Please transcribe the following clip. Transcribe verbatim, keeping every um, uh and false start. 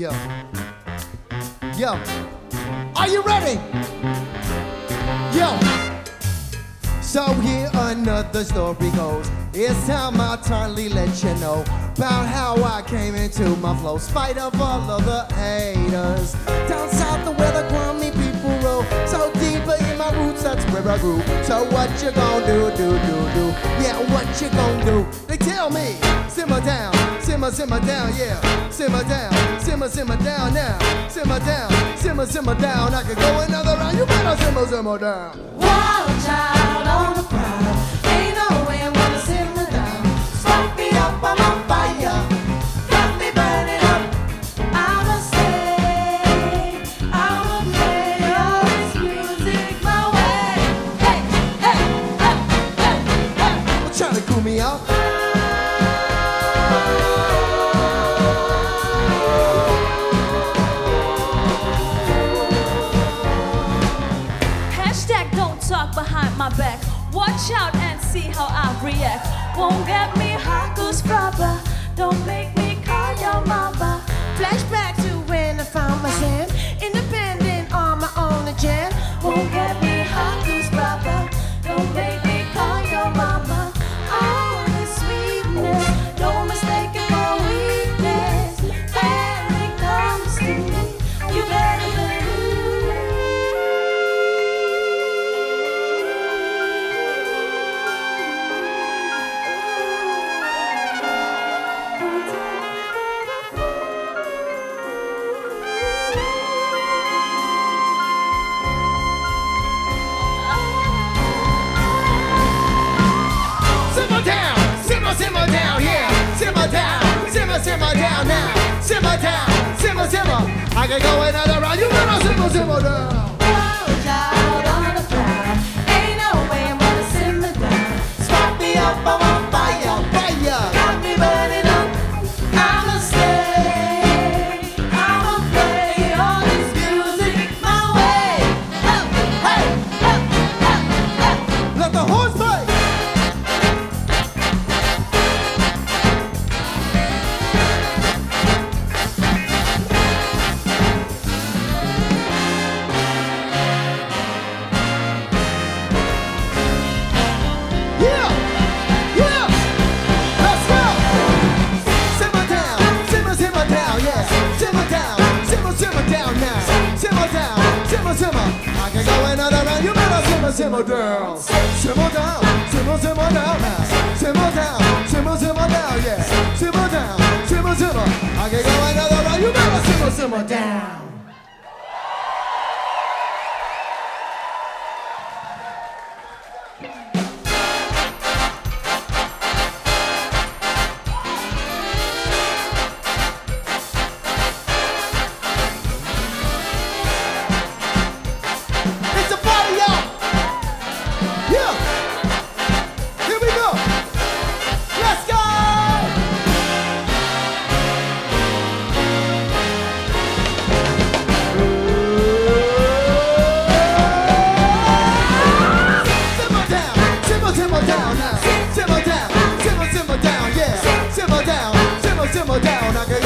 Yo. Yo. Are you ready? Yo. So here another story goes. It's time I timely let you know about how I came into my flow, spite of all of the haters. Down south, the where the grimy people roll, so deeper in my roots, that's where I grew. So what you gonna do, do, do, do? Yeah, what you gonna do? They tell me, simmer down, simmer, simmer down, yeah. Simmer down, simmer, simmer down now. Simmer down, simmer, simmer down. I could go another round, you better simmer, simmer down. Wild child on the prowl, ain't no way I'm gonna simmer down. Spark me up, I'm on fire, got me burning up. I'ma stay, I'ma play all this music my way. Hey, hey, hey, hey, hey. Well, try to cool me off. Hashtag don't talk behind my back. Watch out and see how I react. Won't get me hot, goose rubber. Don't make me call your mama. Flashback to when I found myself independent on my own again. Won't get me hot, goose rubber. Don't make me call your mama. All this sweetness, no mistaking for weakness. When it comes to me, you better Simmer down, simmer, simmer down, yeah. Simmer down, simmer, simmer down now. Simmer down, simmer, simmer. I can go another round, you better simmer, simmer down. wild child on the prowl, ain't no way I'm gonna simmer down. Spark me up, I'm on fire, Fire. got me burning up. I'ma stay, I'ma play all this music my way. Oh, hey, oh, oh, oh. Let the horse play. Yeah, yeah, let's go. Simmer down, simmer, simmer down, yeah. Simmer down, simmer, simmer down now. Simmer down, simmer, simmer. I can go another round, you better simmer, simmer down. Simmer down, simmer, simmer down now. Simmer down, simmer, simmer down, yeah. Simmer down, simmer, simmer. I can go another round, you better simmer, simmer down. It's a party, y'all. Yeah. Here we go. Let's go. Simmer down, simmer, simmer down now. Simmer down, simmer, simmer down, yeah. Simmer down, simmer, simmer down. I can